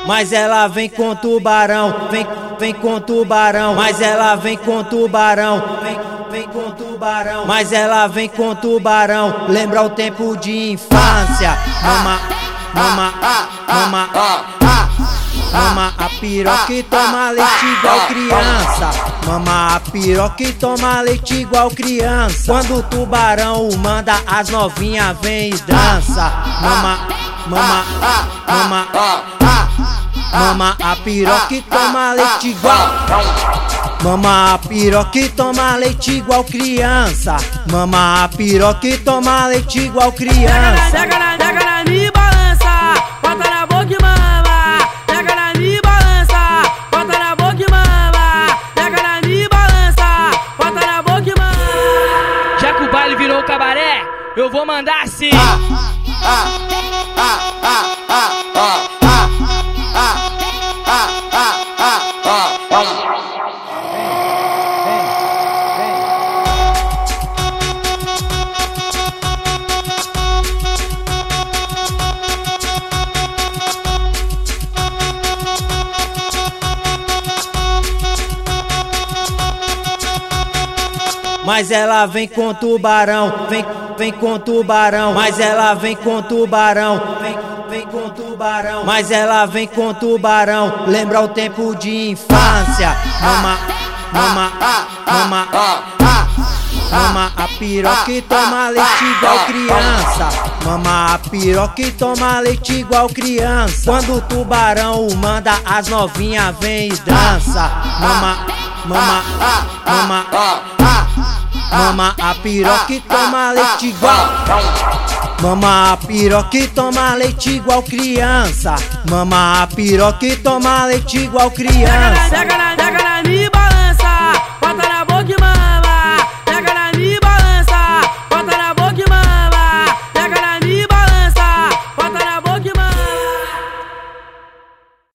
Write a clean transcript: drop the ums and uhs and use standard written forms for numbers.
Mas ela vem com tubarão, vem com tubarão. Mas ela vem com tubarão, vem com tubarão. Mas ela vem com tubarão. Lembra o tempo de infância. Mama a piroca e toma leite igual criança. Mama a piroca e toma leite igual criança. Quando o tubarão manda, as novinhas vem e dança. Mama a piroca e toma leite igual. Mama a piroca e toma leite igual criança. Mama a piroca e toma leite igual criança. Pega na minha balança, bota na boca e mama. Pega na minha balança, bota na boca e mama. Pega na minha balança, bota na boca e mama. Já que o baile virou cabaré, eu vou mandar assim. Mas ela vem com tubarão, vem com tubarão. Mas ela vem com tubarão, vem com tubarão. Mas ela vem com tubarão. Lembra o tempo de infância. Mama a piroca e toma leite igual criança. Mama a piroca e toma leite igual criança. Quando o tubarão manda, as novinhas vem e dança. Mama a piroca e toma leite igual. Mama a piroca e toma leite igual criança. Mama a piroca e toma leite igual criança.